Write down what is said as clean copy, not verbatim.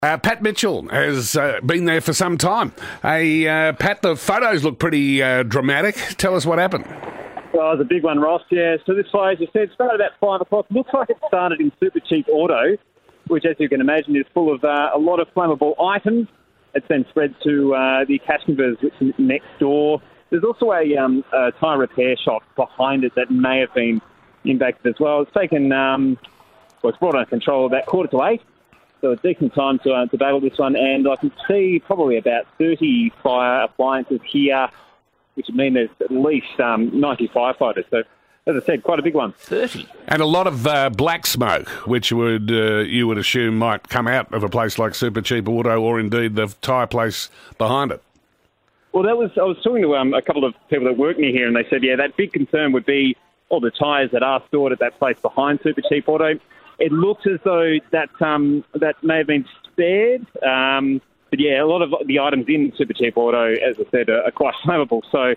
Pat Mitchell has been there for some time. Hey, Pat, the photos look pretty dramatic. Tell us what happened. Well, it was a big one, Ross. Yeah, so this fire, as you said, started about 5 o'clock. Looks like it started in Super Cheap Auto, which, as you can imagine, is full of a lot of flammable items. It's then spread to the cash converters, which is next door. There's also a tyre repair shop behind it that may have been impacted as well. It's taken, it's brought under control about 7:45. So a decent time to battle this one. And I can see probably about 30 fire appliances here, which would mean there's at least 90 firefighters. So, as I said, quite a big one. 30. And a lot of black smoke, which would you would assume might come out of a place like Super Cheap Auto or indeed the tyre place behind it. Well, I was talking to a couple of people that work near here, and they said, yeah, that big concern would be all the tyres that are stored at that place behind Super Cheap Auto. It looks as though that may have been spared. But yeah, a lot of the items in Super Cheap Auto, as I said, are quite flammable. So